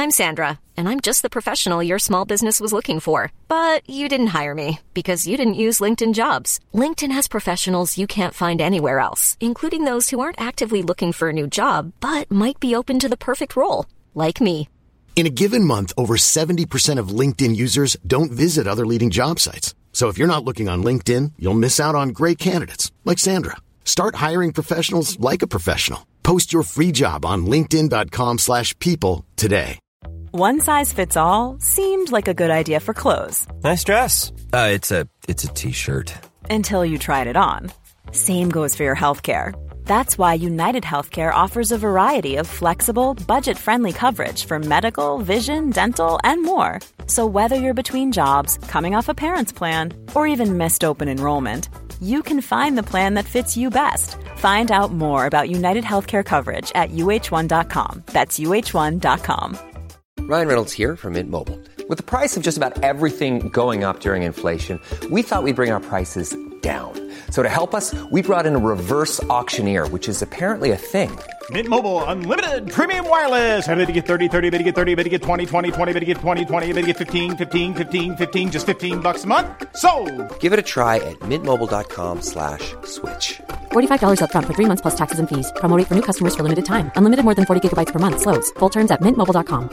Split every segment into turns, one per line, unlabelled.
I'm Sandra, and I'm just the professional your small business was looking for. But you didn't hire me because you didn't use LinkedIn Jobs. LinkedIn has professionals you can't find anywhere else, including those who aren't actively looking for a new job, but might be open to the perfect role, like me.
In a given month, over 70% of LinkedIn users don't visit other leading job sites. So if you're not looking on LinkedIn, you'll miss out on great candidates like Sandra. Start hiring professionals like a professional. Post your free job on linkedin.com/people today.
One size fits all seemed like a good idea for clothes.
Nice dress. It's a t-shirt.
Until you tried it on. Same goes for your healthcare. That's why United Healthcare offers a variety of flexible, budget-friendly coverage for medical, vision, dental, and more. So whether you're between jobs, coming off a parent's plan, or even missed open enrollment, you can find the plan that fits you best. Find out more about United Healthcare coverage at uh1.com. That's uh1.com.
Ryan Reynolds here from Mint Mobile. With the price of just about everything going up during inflation, we thought we'd bring our prices down. So to help us, we brought in a reverse auctioneer, which is apparently a thing.
Mint Mobile Unlimited Premium Wireless. How to get 30, 30, bit to get 30, bit to get 20, 20, 20, bit to get 20, 20, bit to get 15, 15, 15, 15, just $15 a month? Sold!
Give it a try at mintmobile.com/switch.
$45 up front for 3 months plus taxes and fees. Promo rate for new customers for limited time. Unlimited more than 40 gigabytes per month. Slows full terms at mintmobile.com.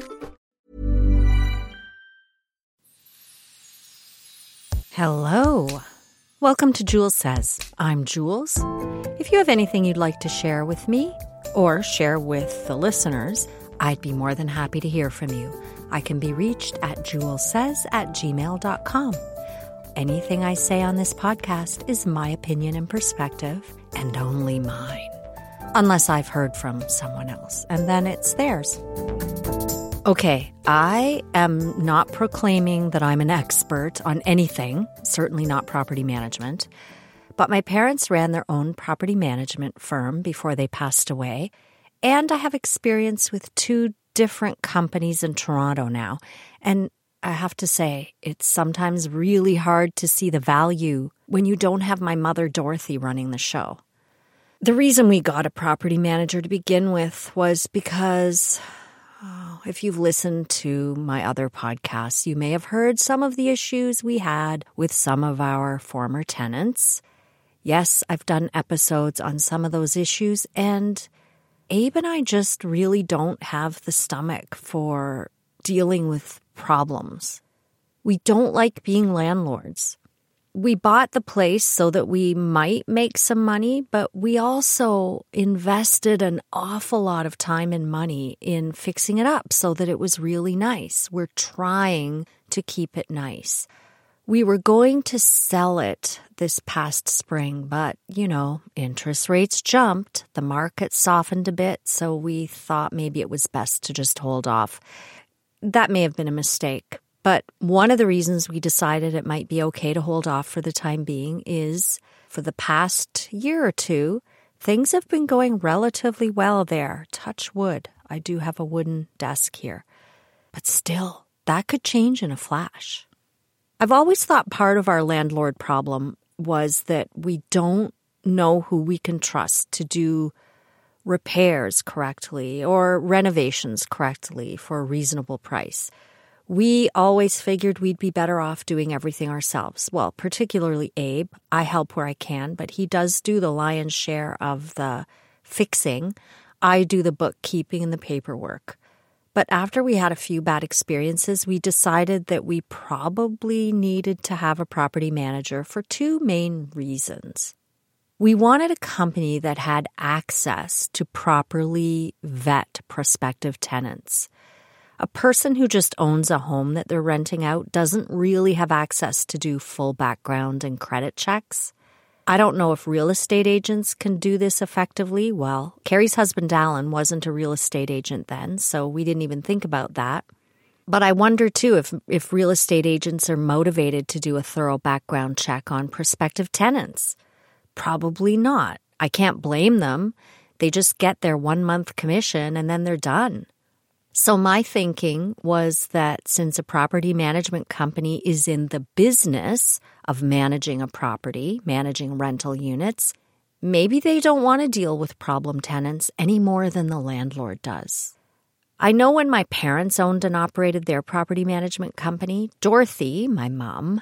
Hello. Welcome to Jules Says. I'm Jules. If you have anything you'd like to share with me or share with the listeners, I'd be more than happy to hear from you. I can be reached at julessays@gmail.com. Anything I say on this podcast is my opinion and perspective, and only mine. Unless I've heard from someone else, and then it's theirs. Okay, I am not proclaiming that I'm an expert on anything, certainly not property management, but my parents ran their own property management firm before they passed away, and I have experience with 2 different companies in Toronto now, and I have to say, it's sometimes really hard to see the value when you don't have my mother Dorothy running the show. The reason we got a property manager to begin with was because... if you've listened to my other podcasts, you may have heard some of the issues we had with some of our former tenants. Yes, I've done episodes on some of those issues, and Abe and I just really don't have the stomach for dealing with problems. We don't like being landlords. We bought the place so that we might make some money, but we also invested an awful lot of time and money in fixing it up so that it was really nice. We're trying to keep it nice. We were going to sell it this past spring, but, interest rates jumped. The market softened a bit, so we thought maybe it was best to just hold off. That may have been a mistake. But one of the reasons we decided it might be okay to hold off for the time being is for the past year or 2, things have been going relatively well there. Touch wood. I do have a wooden desk here. But still, that could change in a flash. I've always thought part of our landlord problem was that we don't know who we can trust to do repairs correctly or renovations correctly for a reasonable price. We always figured we'd be better off doing everything ourselves. Well, particularly Abe. I help where I can, but he does do the lion's share of the fixing. I do the bookkeeping and the paperwork. But after we had a few bad experiences, we decided that we probably needed to have a property manager for 2 main reasons. We wanted a company that had access to properly vet prospective tenants. A person who just owns a home that they're renting out doesn't really have access to do full background and credit checks. I don't know if real estate agents can do this effectively. Well, Carrie's husband, Alan, wasn't a real estate agent then, so we didn't even think about that. But I wonder, too, if real estate agents are motivated to do a thorough background check on prospective tenants. Probably not. I can't blame them. They just get their 1-month commission and then they're done. So my thinking was that since a property management company is in the business of managing a property, managing rental units, maybe they don't want to deal with problem tenants any more than the landlord does. I know when my parents owned and operated their property management company, Dorothy, my mom,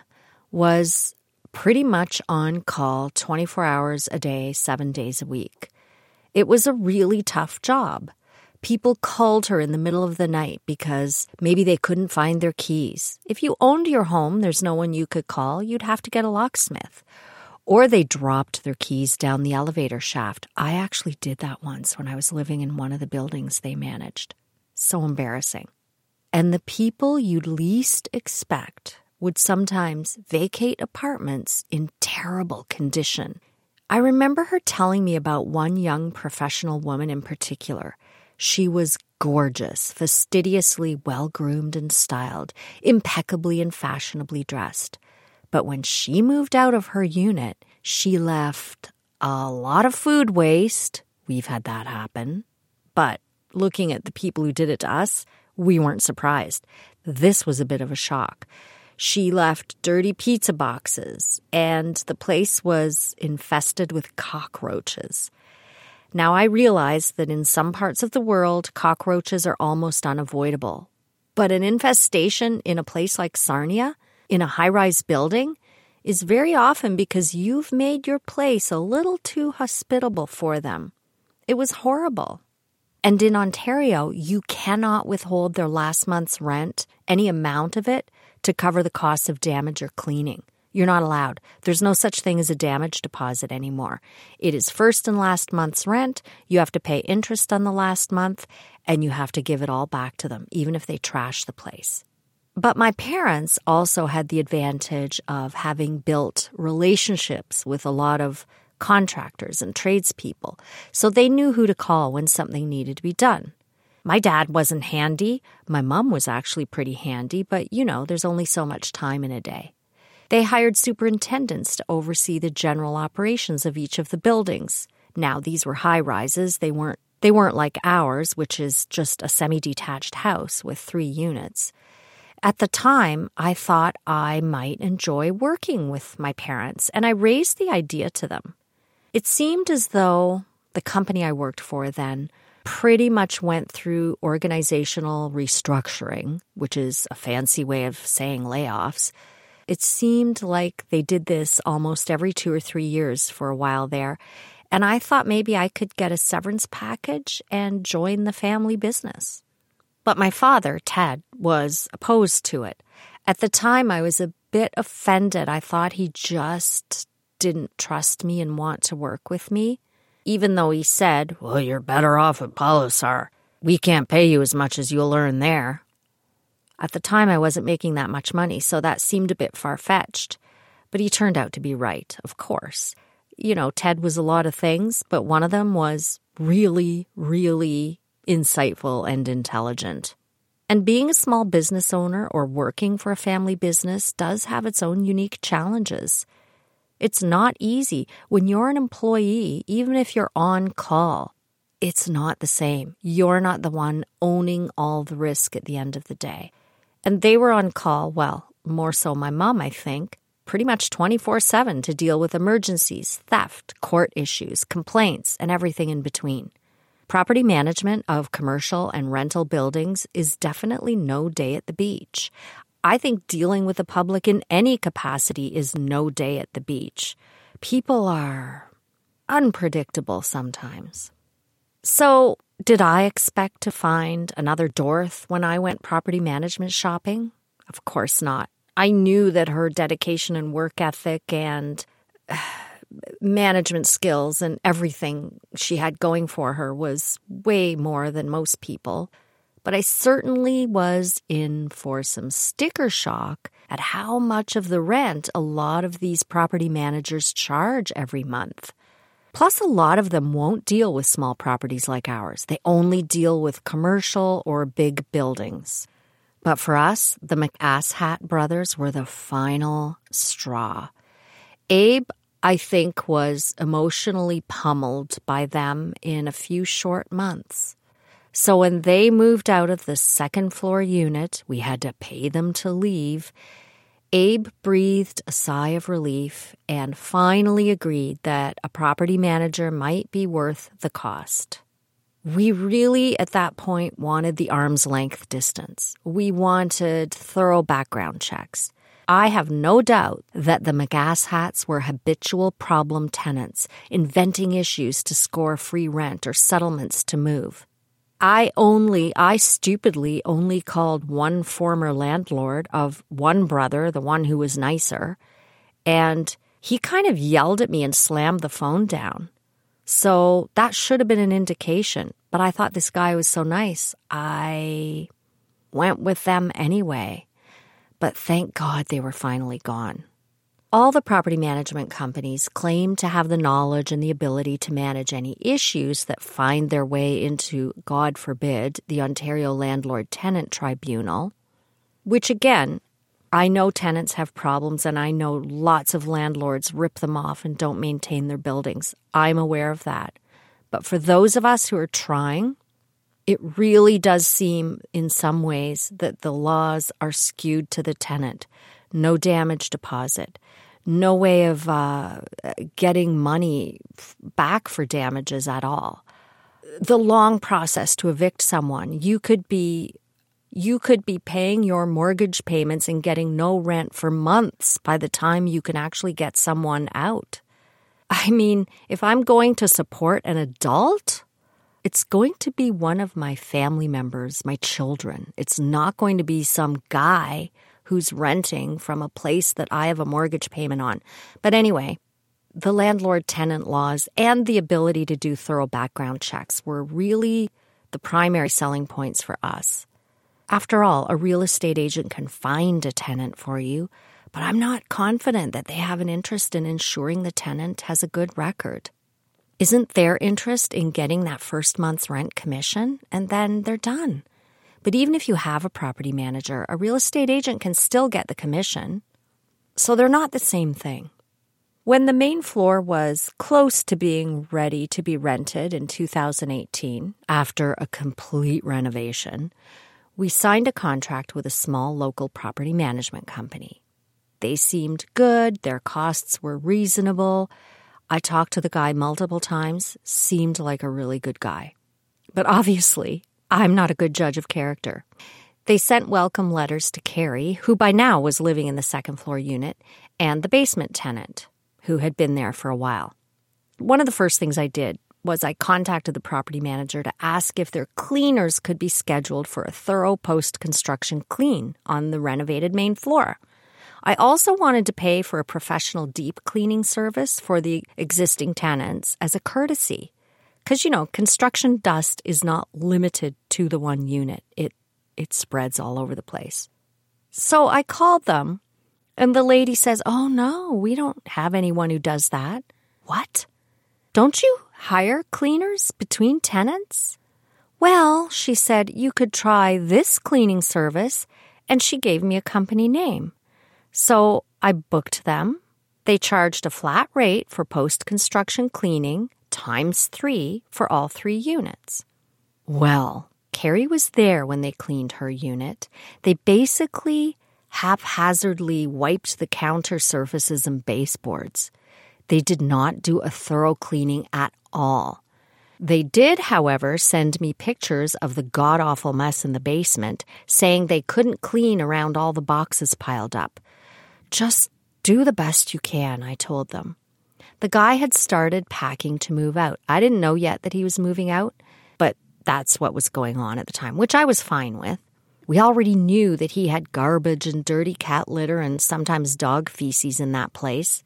was pretty much on call 24 hours a day, 7 days a week. It was a really tough job. People called her in the middle of the night because maybe they couldn't find their keys. If you owned your home, there's no one you could call. You'd have to get a locksmith. Or they dropped their keys down the elevator shaft. I actually did that once when I was living in one of the buildings they managed. So embarrassing. And the people you'd least expect would sometimes vacate apartments in terrible condition. I remember her telling me about one young professional woman in particular. She was gorgeous, fastidiously well-groomed and styled, impeccably and fashionably dressed. But when she moved out of her unit, she left a lot of food waste. We've had that happen. But looking at the people who did it to us, we weren't surprised. This was a bit of a shock. She left dirty pizza boxes, and the place was infested with cockroaches. Now, I realize that in some parts of the world, cockroaches are almost unavoidable. But an infestation in a place like Sarnia, in a high-rise building, is very often because you've made your place a little too hospitable for them. It was horrible. And in Ontario, you cannot withhold their last month's rent, any amount of it, to cover the costs of damage or cleaning. You're not allowed. There's no such thing as a damage deposit anymore. It is first and last month's rent. You have to pay interest on the last month, and you have to give it all back to them, even if they trash the place. But my parents also had the advantage of having built relationships with a lot of contractors and tradespeople, so they knew who to call when something needed to be done. My dad wasn't handy. My mom was actually pretty handy, but there's only so much time in a day. They hired superintendents to oversee the general operations of each of the buildings. Now, these were high-rises. They weren't like ours, which is just a semi-detached house with 3 units. At the time, I thought I might enjoy working with my parents, and I raised the idea to them. It seemed as though the company I worked for then pretty much went through organizational restructuring, which is a fancy way of saying layoffs. It seemed like they did this almost every 2 or 3 years for a while there, and I thought maybe I could get a severance package and join the family business. But my father, Ted, was opposed to it. At the time, I was a bit offended. I thought he just didn't trust me and want to work with me, even though he said, "Well, you're better off at Polisar. We can't pay you as much as you'll earn there." At the time, I wasn't making that much money, so that seemed a bit far-fetched. But he turned out to be right, of course. Ted was a lot of things, but one of them was really, really insightful and intelligent. And being a small business owner or working for a family business does have its own unique challenges. It's not easy. When you're an employee, even if you're on call, it's not the same. You're not the one owning all the risk at the end of the day. And they were on call, well, more so my mom, I think, pretty much 24/7 to deal with emergencies, theft, court issues, complaints, and everything in between. Property management of commercial and rental buildings is definitely no day at the beach. I think dealing with the public in any capacity is no day at the beach. People are unpredictable sometimes. So, did I expect to find another Dorth when I went property management shopping? Of course not. I knew that her dedication and work ethic and management skills and everything she had going for her was way more than most people. But I certainly was in for some sticker shock at how much of the rent a lot of these property managers charge every month. Plus, a lot of them won't deal with small properties like ours. They only deal with commercial or big buildings. But for us, the McAsshat brothers were the final straw. Abe, I think, was emotionally pummeled by them in a few short months. So when they moved out of the second-floor unit, we had to pay them to leave. Abe breathed a sigh of relief and finally agreed that a property manager might be worth the cost. We really, at that point, wanted the arm's length distance. We wanted thorough background checks. I have no doubt that the McGass-Hats were habitual problem tenants, inventing issues to score free rent or settlements to move. I stupidly only called one former landlord of one brother, the one who was nicer, and he kind of yelled at me and slammed the phone down. So that should have been an indication, but I thought this guy was so nice, I went with them anyway. But thank God they were finally gone. All the property management companies claim to have the knowledge and the ability to manage any issues that find their way into, God forbid, the Ontario Landlord-Tenant Tribunal, which again, I know tenants have problems and I know lots of landlords rip them off and don't maintain their buildings. I'm aware of that. But for those of us who are trying, it really does seem in some ways that the laws are skewed to the tenant. No damage deposit. No way of getting money back for damages at all. The long process to evict someone, you could be paying your mortgage payments and getting no rent for months by the time you can actually get someone out. I mean, if I'm going to support an adult, it's going to be one of my family members, my children. It's not going to be some guy who's renting from a place that I have a mortgage payment on. But anyway, the landlord-tenant laws and the ability to do thorough background checks were really the primary selling points for us. After all, a real estate agent can find a tenant for you, but I'm not confident that they have an interest in ensuring the tenant has a good record. Isn't their interest in getting that first month's rent commission? And then they're done. But even if you have a property manager, a real estate agent can still get the commission. So they're not the same thing. When the main floor was close to being ready to be rented in 2018, after a complete renovation, we signed a contract with a small local property management company. They seemed good, their costs were reasonable. I talked to the guy multiple times, seemed like a really good guy. But obviously, I'm not a good judge of character. They sent welcome letters to Carrie, who by now was living in the second floor unit, and the basement tenant, who had been there for a while. One of the first things I did was I contacted the property manager to ask if their cleaners could be scheduled for a thorough post-construction clean on the renovated main floor. I also wanted to pay for a professional deep cleaning service for the existing tenants as a courtesy. Because, construction dust is not limited to the one unit. It spreads all over the place. So I called them, and the lady says, "Oh, no, we don't have anyone who does that." "What? Don't you hire cleaners between tenants?" "Well," she said, "you could try this cleaning service," and she gave me a company name. So I booked them. They charged a flat rate for post-construction cleaning times 3 for all 3 units. Well, Carrie was there when they cleaned her unit. They basically haphazardly wiped the counter surfaces and baseboards. They did not do a thorough cleaning at all. They did, however, send me pictures of the god-awful mess in the basement, saying they couldn't clean around all the boxes piled up. "Just do the best you can," I told them. The guy had started packing to move out. I didn't know yet that he was moving out, but that's what was going on at the time, which I was fine with. We already knew that he had garbage and dirty cat litter and sometimes dog feces in that place.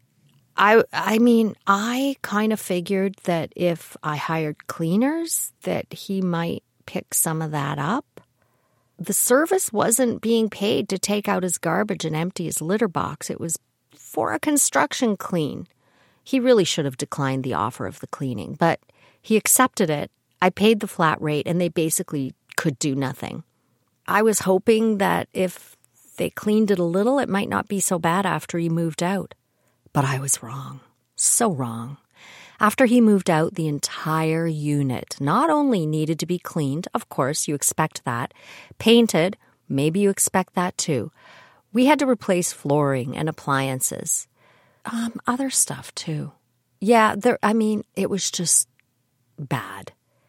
I mean, I kind of figured that if I hired cleaners, that he might pick some of that up. The service wasn't being paid to take out his garbage and empty his litter box. It was for a construction clean. He really should have declined the offer of the cleaning, but he accepted it. I paid the flat rate, and they basically could do nothing. I was hoping that if they cleaned it a little, it might not be so bad after he moved out. But I was wrong. So wrong. After he moved out, the entire unit not only needed to be cleaned, of course, you expect that, painted, maybe you expect that too. We had to replace flooring and appliances. Other stuff too. Yeah, it was just bad.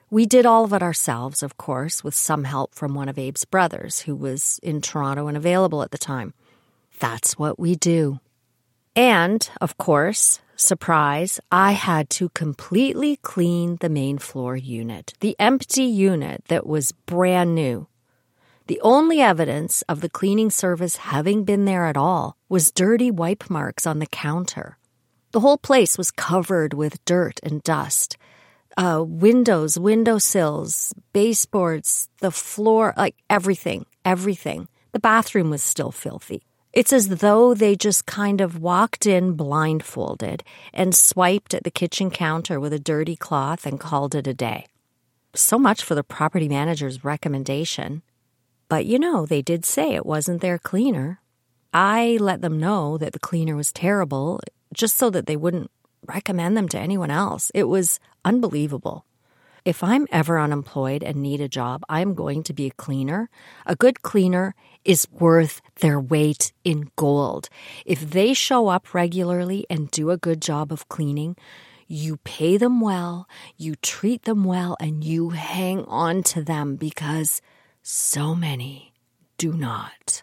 We did all of it ourselves, of course, with some help from one of Abe's brothers, who was in Toronto and available at the time. That's what we do. And, of course, surprise, I had to completely clean the main floor unit, the empty unit that was brand new. The only evidence of the cleaning service having been there at all was dirty wipe marks on the counter. The whole place was covered with dirt and dust. Windows, windowsills, baseboards, the floor, like everything. The bathroom was still filthy. It's as though they just kind of walked in blindfolded and swiped at the kitchen counter with a dirty cloth and called it a day. So much for the property manager's recommendation. But they did say it wasn't their cleaner. I let them know that the cleaner was terrible just so that they wouldn't recommend them to anyone else. It was unbelievable. If I'm ever unemployed and need a job, I'm going to be a cleaner. A good cleaner is worth their weight in gold. If they show up regularly and do a good job of cleaning, you pay them well, you treat them well, and you hang on to them because so many do not.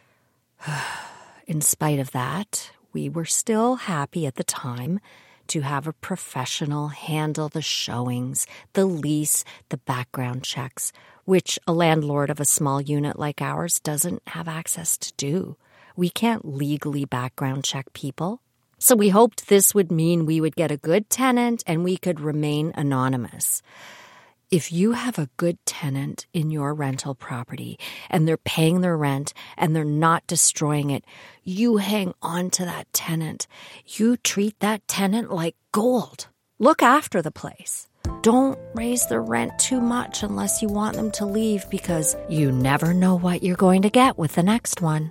In spite of that, we were still happy at the time to have a professional handle the showings, the lease, the background checks, which a landlord of a small unit like ours doesn't have access to do. We can't legally background check people. So we hoped this would mean we would get a good tenant and we could remain anonymous. If you have a good tenant in your rental property and they're paying their rent and they're not destroying it, you hang on to that tenant. You treat that tenant like gold. Look after the place. Don't raise the rent too much unless you want them to leave, because you never know what you're going to get with the next one.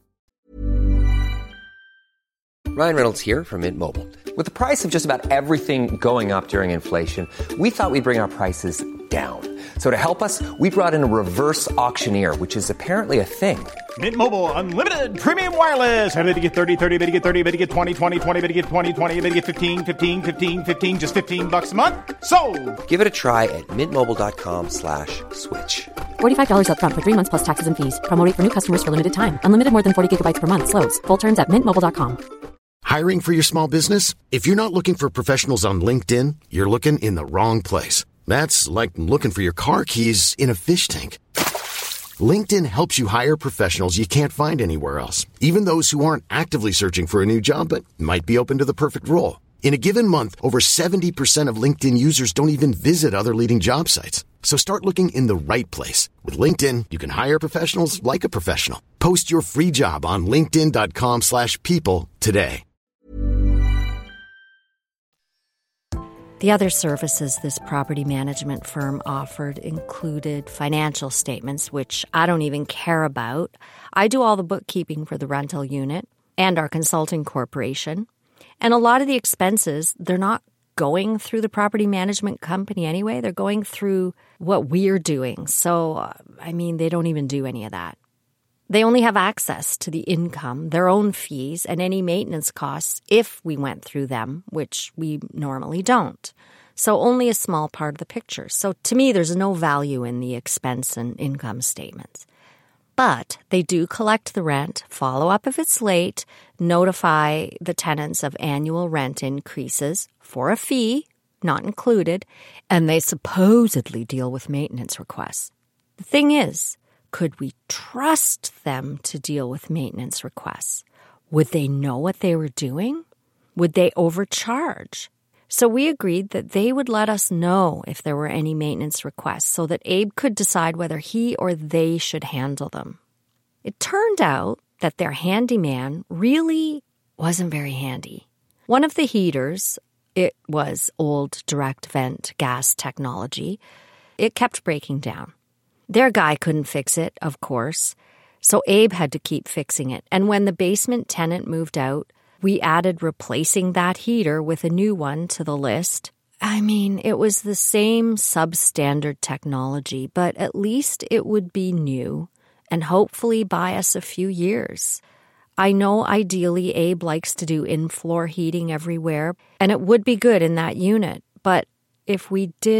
Ryan Reynolds here from Mint Mobile. With the price of just about everything going up during inflation, we thought we'd bring our prices down. So to help us, we brought in a reverse auctioneer, which is apparently a thing.
Mint Mobile Unlimited Premium Wireless. How to get 30, 30, how to get 30, how to get 20, 20, 20, how to get 20, 20, how to get 15, 15, 15, 15, just $15 a month? Sold!
Give it a try at mintmobile.com/switch.
$45 up front for 3 months plus taxes and fees. Promo rate for new customers for limited time. Unlimited more than 40 gigabytes per month. Slows full terms at mintmobile.com.
Hiring for your small business? If you're not looking for professionals on LinkedIn, you're looking in the wrong place. That's like looking for your car keys in a fish tank. LinkedIn helps you hire professionals you can't find anywhere else, even those who aren't actively searching for a new job but might be open to the perfect role. In a given month, over 70% of LinkedIn users don't even visit other leading job sites. So start looking in the right place. With LinkedIn, you can hire professionals like a professional. Post your free job on linkedin.com/people today.
The other services this property management firm offered included financial statements, which I don't even care about. I do all the bookkeeping for the rental unit and our consulting corporation. And a lot of the expenses, they're not going through the property management company anyway. They're going through what we're doing. So, they don't even do any of that. They only have access to the income, their own fees, and any maintenance costs if we went through them, which we normally don't. So only a small part of the picture. So to me, there's no value in the expense and income statements. But they do collect the rent, follow up if it's late, notify the tenants of annual rent increases for a fee, not included, and they supposedly deal with maintenance requests. The thing is, could we trust them to deal with maintenance requests? Would they know what they were doing? Would they overcharge? So we agreed that they would let us know if there were any maintenance requests so that Abe could decide whether he or they should handle them. It turned out that their handyman really wasn't very handy. One of the heaters, it was old direct vent gas technology, it kept breaking down. Their guy couldn't fix it, of course, so Abe had to keep fixing it. And when the basement tenant moved out, we added replacing that heater with a new one to the list. It was the same substandard technology, but at least it would be new and hopefully buy us a few years. I know ideally Abe likes to do in-floor heating everywhere, and it would be good in that unit. But if we did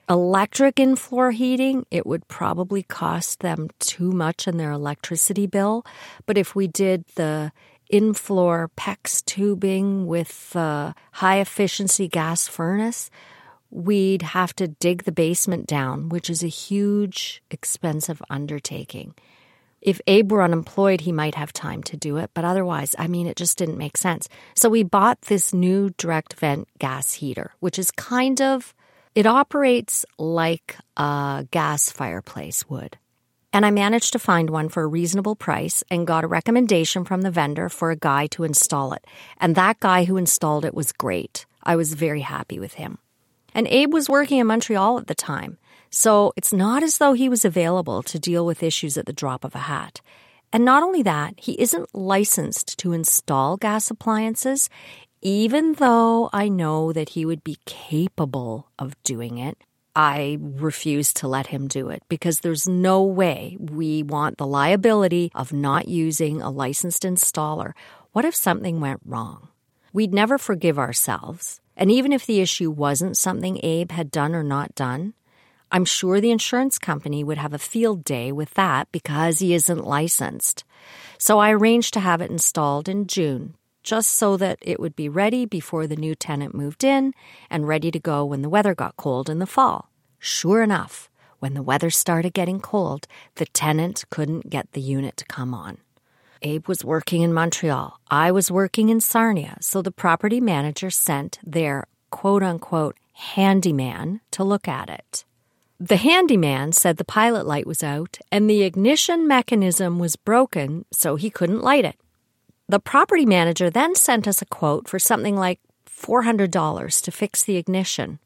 Electric in-floor heating, it would probably cost them too much in their electricity bill. But if we did the in-floor PEX tubing with high-efficiency gas furnace, we'd have to dig the basement down, which is a huge, expensive undertaking. If Abe were unemployed, he might have time to do it, but otherwise, it just didn't make sense. So we bought this new direct vent gas heater, which is it operates like a gas fireplace would. And I managed to find one for a reasonable price and got a recommendation from the vendor for a guy to install it. And that guy who installed it was great. I was very happy with him. And Abe was working in Montreal at the time, so it's not as though he was available to deal with issues at the drop of a hat. And not only that, he isn't licensed to install gas appliances, even though I know that he would be capable of doing it. I refuse to let him do it because there's no way we want the liability of not using a licensed installer. What if something went wrong? We'd never forgive ourselves. And even if the issue wasn't something Abe had done or not done, I'm sure the insurance company would have a field day with that because he isn't licensed. So I arranged to have it installed in June, just so that it would be ready before the new tenant moved in and ready to go when the weather got cold in the fall. Sure enough, when the weather started getting cold, the tenant couldn't get the unit to come on. Abe was working in Montreal. I was working in Sarnia, so the property manager sent their quote-unquote handyman to look at it. The handyman said the pilot light was out and the ignition mechanism was broken, so he couldn't light it. The property manager then sent us a quote for something like $400 to fix the ignition.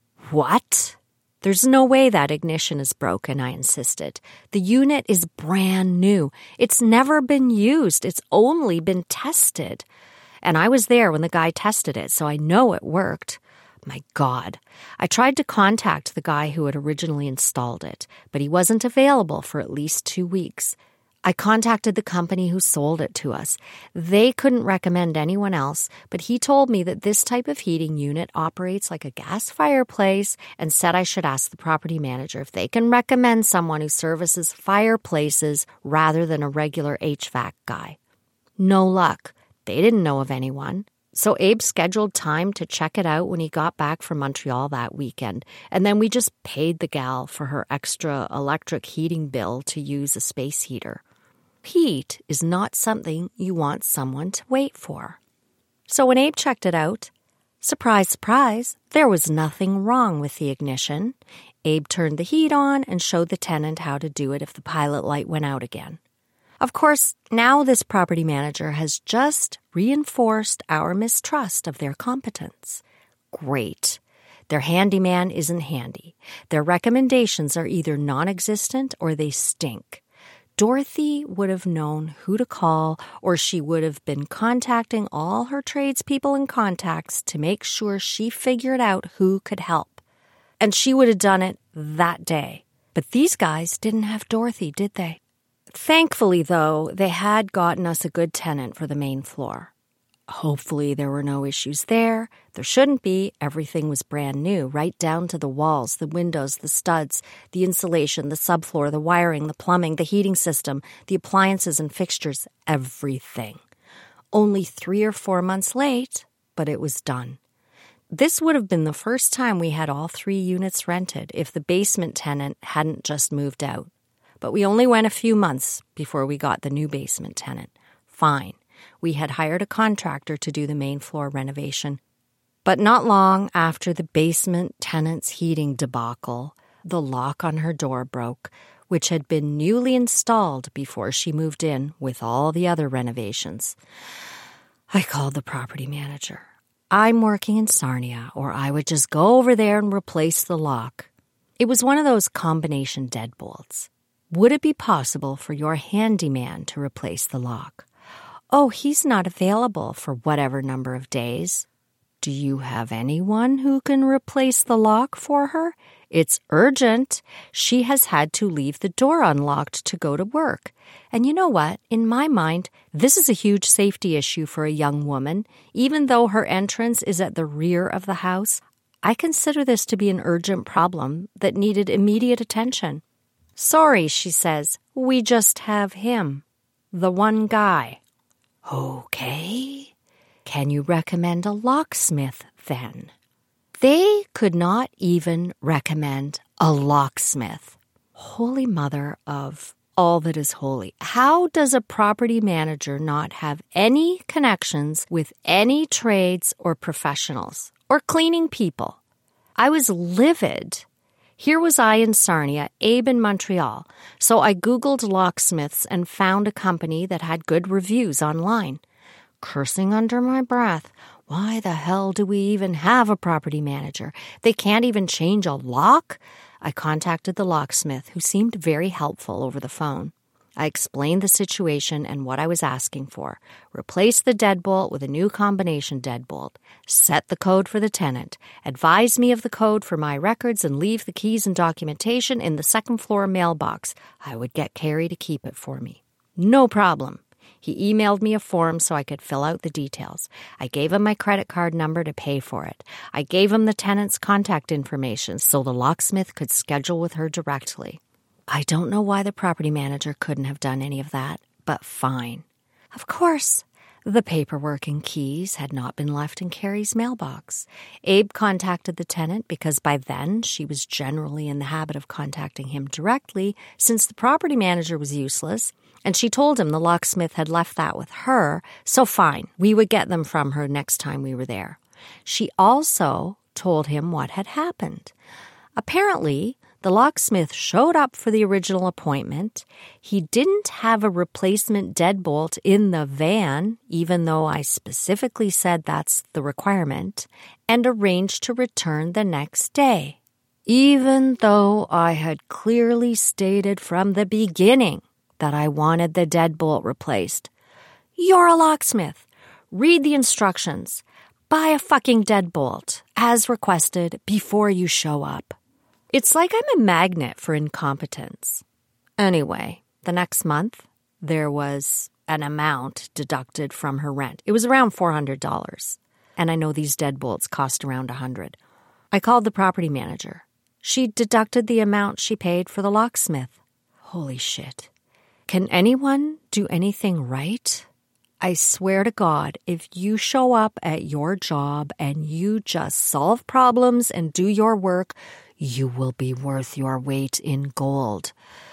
What? There's no way that ignition is broken, I insisted. The unit is brand new. It's never been used. It's only been tested. And I was there when the guy tested it, so I know it worked. My God. I tried to contact the guy who had originally installed it, but he wasn't available for at least 2 weeks. I contacted the company who sold it to us. They couldn't recommend anyone else, but he told me that this type of heating unit operates like a gas fireplace and said I should ask the property manager if they can recommend someone who services fireplaces rather than a regular HVAC guy. No luck. They didn't know of anyone. So Abe scheduled time to check it out when he got back from Montreal that weekend, and then we just paid the gal for her extra electric heating bill to use a space heater. Heat is not something you want someone to wait for. So when Abe checked it out, surprise, surprise, there was nothing wrong with the ignition. Abe turned the heat on and showed the tenant how to do it if the pilot light went out again. Of course, now this property manager has just reinforced our mistrust of their competence. Great. Their handyman isn't handy. Their recommendations are either non-existent or they stink. Dorothy would have known who to call, or she would have been contacting all her tradespeople and contacts to make sure she figured out who could help. And she would have done it that day. But these guys didn't have Dorothy, did they? Thankfully, though, they had gotten us a good tenant for the main floor. Hopefully there were no issues there. There shouldn't be. Everything was brand new, right down to the walls, the windows, the studs, the insulation, the subfloor, the wiring, the plumbing, the heating system, the appliances and fixtures, everything. Only 3 or 4 months late, but it was done. This would have been the first time we had all 3 units rented if the basement tenant hadn't just moved out. But we only went a few months before we got the new basement tenant. Fine. We had hired a contractor to do the main floor renovation. But not long after the basement tenant's heating debacle, the lock on her door broke, which had been newly installed before she moved in with all the other renovations. I called the property manager. I'm working in Sarnia, or I would just go over there and replace the lock. It was one of those combination deadbolts. Would it be possible for your handyman to replace the lock? Oh, he's not available for whatever number of days. Do you have anyone who can replace the lock for her? It's urgent. She has had to leave the door unlocked to go to work. And you know what? In my mind, this is a huge safety issue for a young woman. Even though her entrance is at the rear of the house, I consider this to be an urgent problem that needed immediate attention. Sorry, she says, we just have him. The one guy. Okay. Can you recommend a locksmith then? They could not even recommend a locksmith. Holy Mother of all that is holy. How does a property manager not have any connections with any trades or professionals or cleaning people? I was livid. Here was I in Sarnia, Abe in Montreal. So I Googled locksmiths and found a company that had good reviews online. Cursing under my breath, why the hell do we even have a property manager? They can't even change a lock? I contacted the locksmith, who seemed very helpful over the phone. I explained the situation and what I was asking for. Replace the deadbolt with a new combination deadbolt. Set the code for the tenant. Advise me of the code for my records and leave the keys and documentation in the second floor mailbox. I would get Carrie to keep it for me. No problem. He emailed me a form so I could fill out the details. I gave him my credit card number to pay for it. I gave him the tenant's contact information so the locksmith could schedule with her directly. I don't know why the property manager couldn't have done any of that, but fine. Of course, the paperwork and keys had not been left in Carrie's mailbox. Abe contacted the tenant because by then she was generally in the habit of contacting him directly since the property manager was useless, and she told him the locksmith had left that with her, so fine, we would get them from her next time we were there. She also told him what had happened. Apparently, the locksmith showed up for the original appointment. He didn't have a replacement deadbolt in the van, even though I specifically said that's the requirement, and arranged to return the next day, even though I had clearly stated from the beginning that I wanted the deadbolt replaced. You're a locksmith. Read the instructions. Buy a fucking deadbolt, as requested, before you show up. It's like I'm a magnet for incompetence. Anyway, the next month, there was an amount deducted from her rent. It was around $400, and I know these deadbolts cost around $100. I called the property manager. She deducted the amount she paid for the locksmith. Holy shit. Can anyone do anything right? I swear to God, if you show up at your job and you just solve problems and do your work, you will be worth your weight in gold.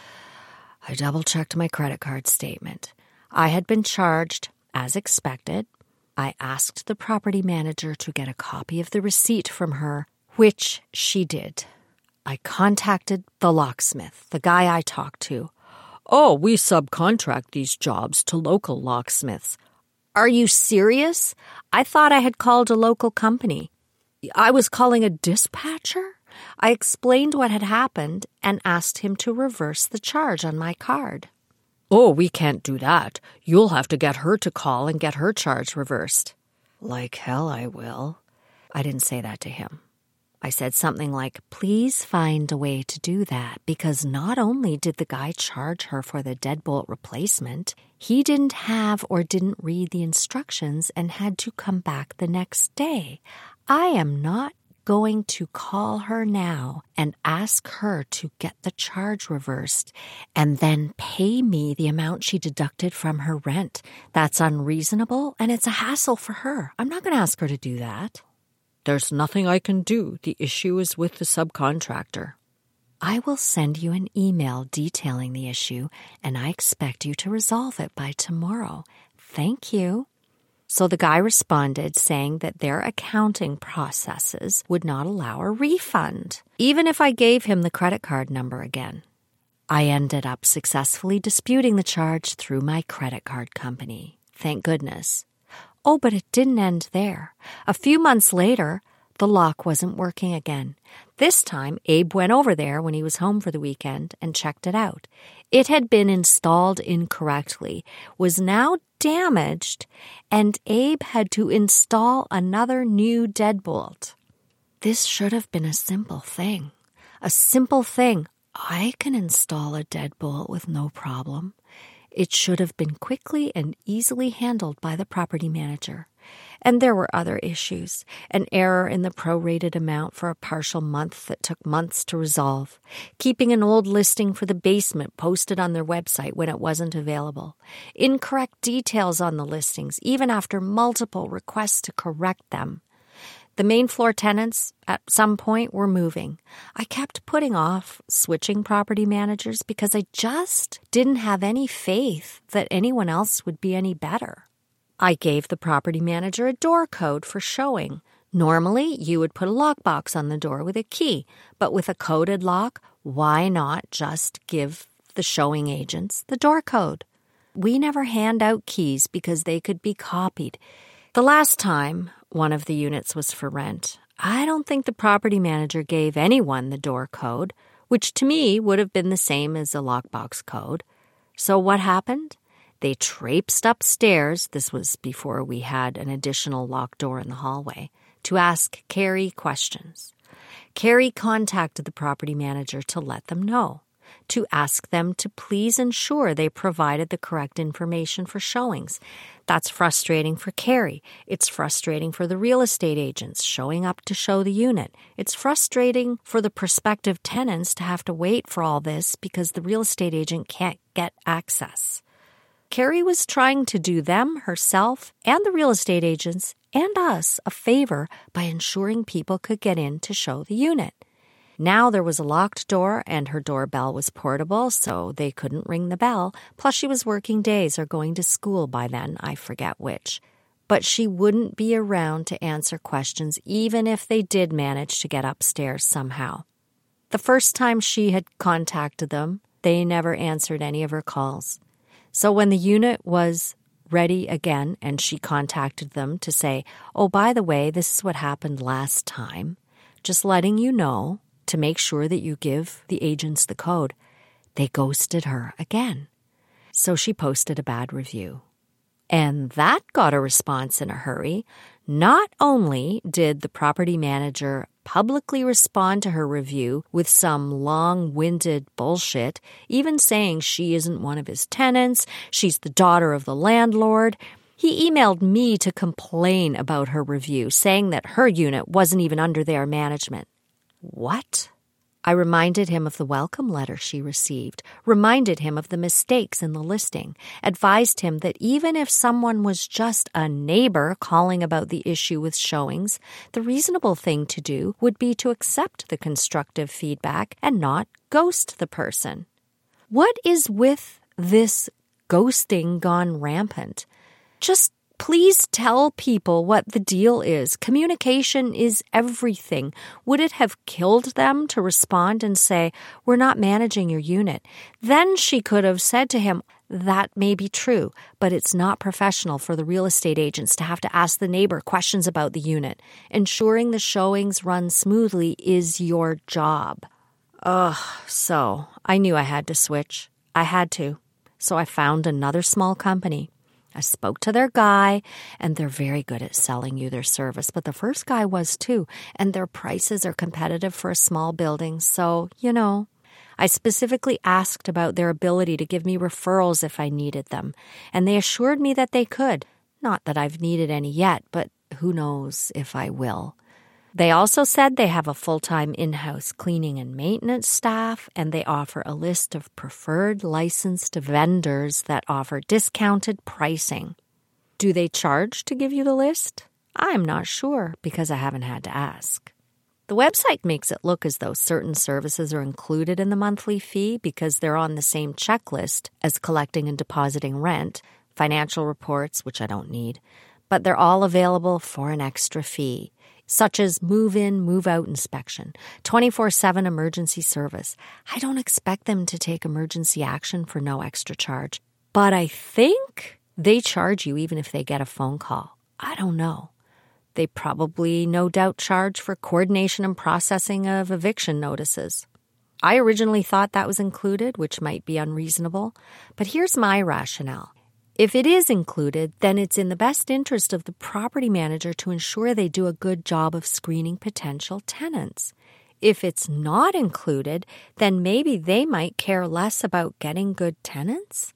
I double-checked my credit card statement. I had been charged, as expected. I asked the property manager to get a copy of the receipt from her, which she did. I contacted the locksmith, the guy I talked to. Oh, we subcontract these jobs to local locksmiths. Are you serious? I thought I had called a local company. I was calling a dispatcher? I explained what had happened and asked him to reverse the charge on my card. Oh, we can't do that. You'll have to get her to call and get her charge reversed. Like hell I will. I didn't say that to him. I said something like, please find a way to do that, because not only did the guy charge her for the deadbolt replacement, he didn't have or didn't read the instructions and had to come back the next day. I am not going to call her now and ask her to get the charge reversed and then pay me the amount she deducted from her rent. That's unreasonable, and it's a hassle for her. I'm not going to ask her to do that. There's nothing I can do. The issue is with the subcontractor. I will send you an email detailing the issue, and I expect you to resolve it by tomorrow. Thank you. So the guy responded saying that their accounting processes would not allow a refund, even if I gave him the credit card number again. I ended up successfully disputing the charge through my credit card company. Thank goodness. Oh, but it didn't end there. A few months later, the lock wasn't working again. This time, Abe went over there when he was home for the weekend and checked it out. It had been installed incorrectly, was now damaged, and Abe had to install another new deadbolt. This should have been a simple thing. A simple thing. I can install a deadbolt with no problem. It should have been quickly and easily handled by the property manager. And there were other issues. An error in the prorated amount for a partial month that took months to resolve. Keeping an old listing for the basement posted on their website when it wasn't available. Incorrect details on the listings, even after multiple requests to correct them. The main floor tenants, at some point, were moving. I kept putting off switching property managers because I just didn't have any faith that anyone else would be any better. I gave the property manager a door code for showing. Normally, you would put a lockbox on the door with a key, but with a coded lock, why not just give the showing agents the door code? We never hand out keys because they could be copied. The last time one of the units was for rent, I don't think the property manager gave anyone the door code, which to me would have been the same as a lockbox code. So what happened? They traipsed upstairs, this was before we had an additional locked door in the hallway, to ask Carrie questions. Carrie contacted the property manager to let them know, to ask them to please ensure they provided the correct information for showings. That's frustrating for Carrie. It's frustrating for the real estate agents showing up to show the unit. It's frustrating for the prospective tenants to have to wait for all this because the real estate agent can't get access. Carrie was trying to do them, herself, and the real estate agents, and us, a favor by ensuring people could get in to show the unit. Now there was a locked door, and her doorbell was portable, so they couldn't ring the bell. Plus she was working days or going to school by then, I forget which. But she wouldn't be around to answer questions even if they did manage to get upstairs somehow. The first time she had contacted them, they never answered any of her calls. So when the unit was ready again and she contacted them to say, oh, by the way, this is what happened last time, just letting you know to make sure that you give the agents the code, they ghosted her again. So she posted a bad review. And that got a response in a hurry. Not only did the property manager publicly respond to her review with some long-winded bullshit, even saying she isn't one of his tenants, she's the daughter of the landlord, he emailed me to complain about her review, saying that her unit wasn't even under their management. What? I reminded him of the welcome letter she received, reminded him of the mistakes in the listing, advised him that even if someone was just a neighbor calling about the issue with showings, the reasonable thing to do would be to accept the constructive feedback and not ghost the person. What is with this ghosting gone rampant? Just please tell people what the deal is. Communication is everything. Would it have killed them to respond and say, we're not managing your unit? Then she could have said to him, that may be true, but it's not professional for the real estate agents to have to ask the neighbor questions about the unit. Ensuring the showings run smoothly is your job. So I knew I had to switch. I had to. So I found another small company. I spoke to their guy, and they're very good at selling you their service, but the first guy was too, and their prices are competitive for a small building, so, I specifically asked about their ability to give me referrals if I needed them, and they assured me that they could. Not that I've needed any yet, but who knows if I will. They also said they have a full-time in-house cleaning and maintenance staff, and they offer a list of preferred licensed vendors that offer discounted pricing. Do they charge to give you the list? I'm not sure because I haven't had to ask. The website makes it look as though certain services are included in the monthly fee because they're on the same checklist as collecting and depositing rent, financial reports, which I don't need, but they're all available for an extra fee, such as move-in, move-out inspection, 24/7 emergency service. I don't expect them to take emergency action for no extra charge, but I think they charge you even if they get a phone call. I don't know. They probably, no doubt, charge for coordination and processing of eviction notices. I originally thought that was included, which might be unreasonable, but here's my rationale. If it is included, then it's in the best interest of the property manager to ensure they do a good job of screening potential tenants. If it's not included, then maybe they might care less about getting good tenants.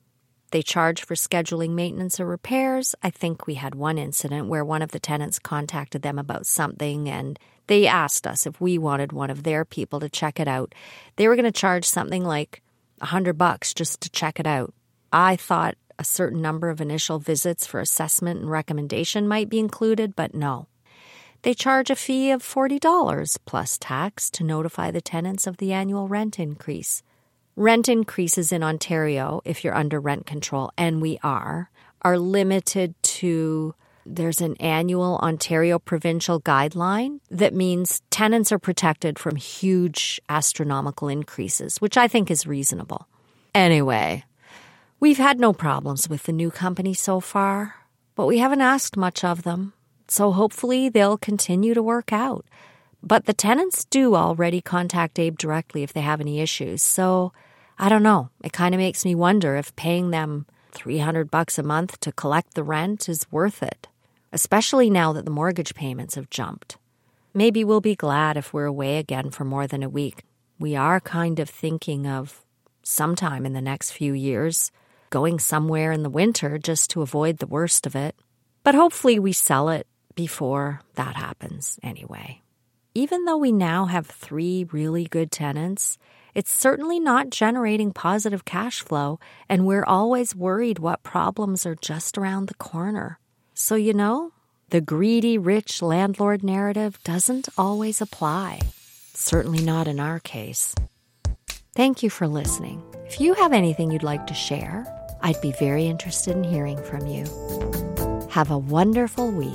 They charge for scheduling maintenance or repairs. I think we had one incident where one of the tenants contacted them about something and they asked us if we wanted one of their people to check it out. They were going to charge something like $100 just to check it out. I thought a certain number of initial visits for assessment and recommendation might be included, but no. They charge a fee of $40 plus tax to notify the tenants of the annual rent increase. Rent increases in Ontario, if you're under rent control, and we are limited to, there's an annual Ontario provincial guideline that means tenants are protected from huge astronomical increases, which I think is reasonable. Anyway, we've had no problems with the new company so far, but we haven't asked much of them, so hopefully they'll continue to work out. But the tenants do already contact Abe directly if they have any issues, so I don't know. It kind of makes me wonder if paying them $300 a month to collect the rent is worth it, especially now that the mortgage payments have jumped. Maybe we'll be glad if we're away again for more than a week. We are kind of thinking of sometime in the next few years going somewhere in the winter just to avoid the worst of it. But hopefully we sell it before that happens anyway. Even though we now have 3 really good tenants, it's certainly not generating positive cash flow, and we're always worried what problems are just around the corner. So, the greedy, rich landlord narrative doesn't always apply. Certainly not in our case. Thank you for listening. If you have anything you'd like to share, I'd be very interested in hearing from you. Have a wonderful week.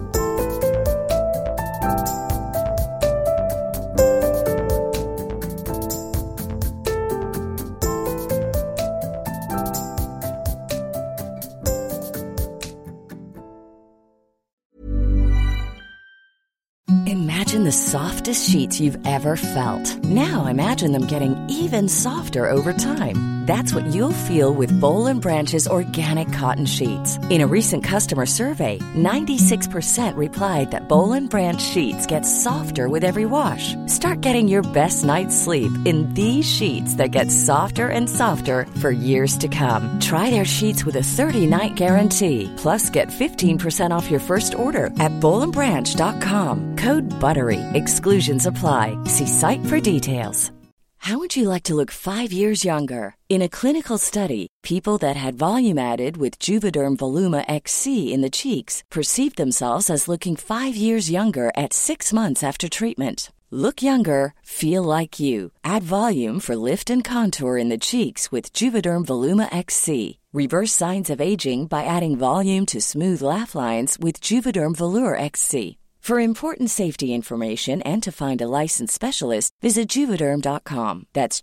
Imagine the softest sheets you've ever felt. Now imagine them getting even softer over time. That's what you'll feel with Boll & Branch's organic cotton sheets. In a recent customer survey, 96% replied that Boll & Branch sheets get softer with every wash. Start getting your best night's sleep in these sheets that get softer and softer for years to come. Try their sheets with a 30-night guarantee. Plus, get 15% off your first order at bollandbranch.com. Code BUTTERY. Exclusions apply. See site for details. How would you like to look 5 years younger? In a clinical study, people that had volume added with Juvederm Voluma XC in the cheeks perceived themselves as looking 5 years younger at 6 months after treatment. Look younger, feel like you. Add volume for lift and contour in the cheeks with Juvederm Voluma XC. Reverse signs of aging by adding volume to smooth laugh lines with Juvederm Volure XC. For important safety information and to find a licensed specialist, visit Juvederm.com. That's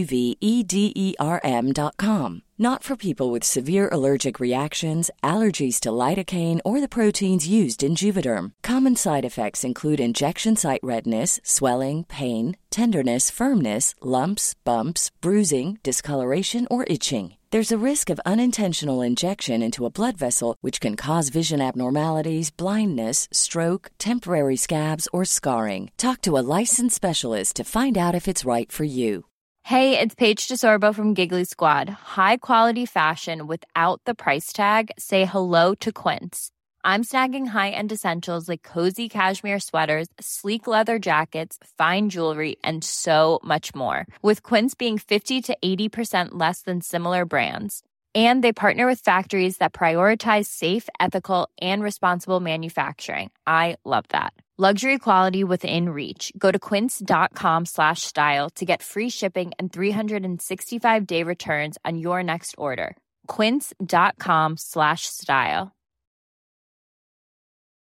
JUVEDERM.com. Not for people with severe allergic reactions, allergies to lidocaine, or the proteins used in Juvederm. Common side effects include injection site redness, swelling, pain, tenderness, firmness, lumps, bumps, bruising, discoloration, or itching. There's a risk of unintentional injection into a blood vessel, which can cause vision abnormalities, blindness, stroke, temporary scabs, or scarring. Talk to a licensed specialist to find out if it's right for you.
Hey, it's Paige DeSorbo from Giggly Squad. High quality fashion without the price tag. Say hello to Quince. I'm snagging high-end essentials like cozy cashmere sweaters, sleek leather jackets, fine jewelry, and so much more. With Quince being 50 to 80% less than similar brands. And they partner with factories that prioritize safe, ethical, and responsible manufacturing. I love that. Luxury quality within reach. Go to quince.com/style to get free shipping and 365-day returns on your next order. Quince.com/style.